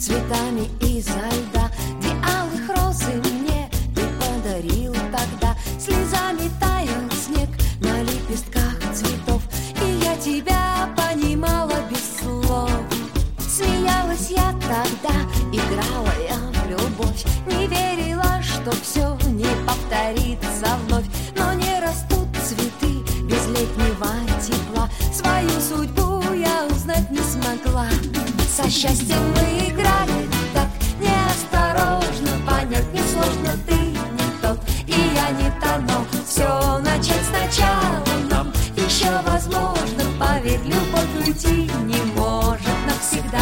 цветами изо льда, где алых розы мне ты подарил тогда. Слезами таял снег на лепестках цветов, и я тебя понимала без слов. Смеялась я тогда, играла я в любовь, не верила, что все не повторится вновь. Но не растут цветы без летнего тепла, свою судьбу я узнать не смогла. Со счастьем мы играли так неосторожно, понять несложно, ты не тот, и я не та, но все начать сначала нам еще возможно. Поверь, любовь уйти не может навсегда.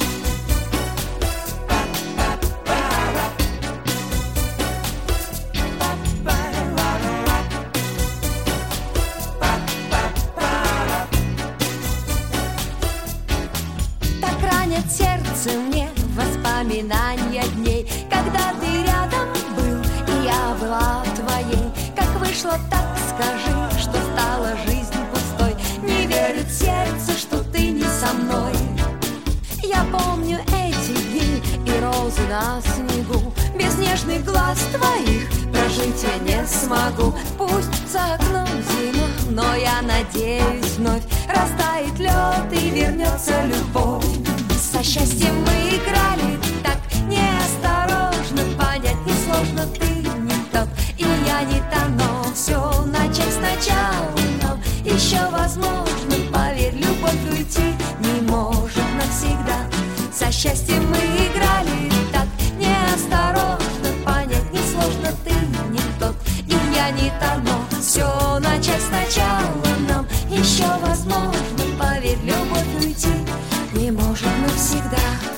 Так ранят сердце мне воспоминания дней, когда ты рядом был, и я была твоей. Как вышло, так скажи, что стала жизнь пустой. Не верит сердце, что ты не со мной. Я помню эти дни и розы на снегу, без нежных глаз твоих прожить я не смогу. Пусть за окном зима, но я надеюсь, вновь растает лед и вернется любовь. Со счастьем мы играли так неосторожно, понять несложно, ты не тот, и я не та, но все начать сначала нам еще возможно. Поверь, любовь уйти не может навсегда. Со счастьем мы играли так неосторожно, понять несложно, ты не тот, и я не та, но все начать сначала нам еще возможно. Поверь, любовь уйти не может навсегда.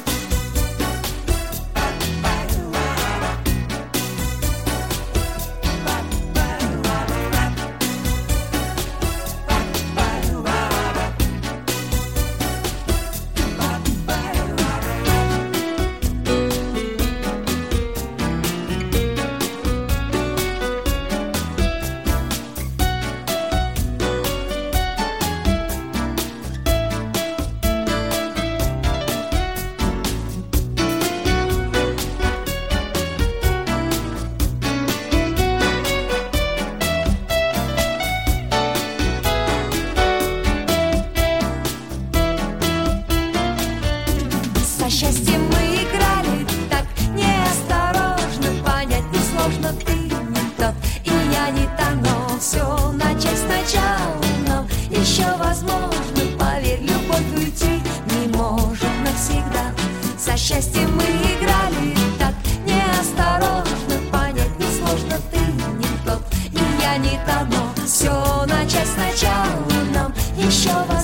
Со счастьем мы играли так неосторожно, понять несложно, ты не тот, и я не та, но все начать сначала нам еще возможно. Поверь, любовь уйти не может навсегда. Со счастьем мы играли так неосторожно, понять несложно, ты не тот, и я не та, но все начать сначала нам еще возможно.